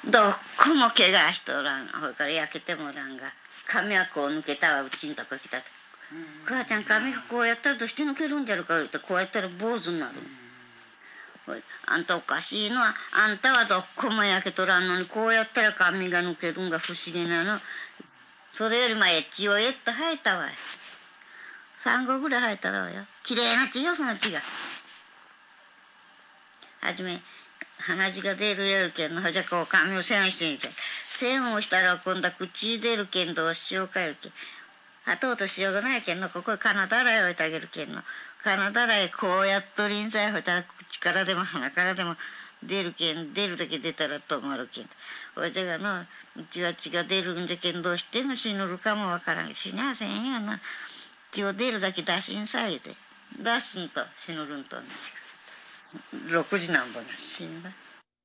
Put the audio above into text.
どこも怪我しとらん、ほいから焼けてもらんが、髪はこう抜けたわ、うちんとこ来たと。母ちゃん髪がこうやったらどうして抜けるんじゃろか言うて、こうやったら坊主になる。あんたおかしいのは、あんたはどっこも焼けとらんのに、こうやったら髪が抜けるんが不思議なの。それより前血をと生えたわい。3個ぐらい生えたわよ。きれいな血よ、その血が。はじめ鼻血が出るやるけんの、じゃこう髪を線してみて、線をしたら今度は口出るけんどうしようかよけん。はとうとしようがないけんの、ここへ金だらい置いてあげるけんの。金だらいこうやっとりんさいほいたら口からでも鼻からでも出るけん、出るだけ出たら止まるけん。ほいじゃがの、うちは血が出るんじゃけんどうしても死ぬるかもわからん。死にゃせんよな。血を出るだけ出しんさいで。出すんと死ぬるんと。6時なんぼな死んだ。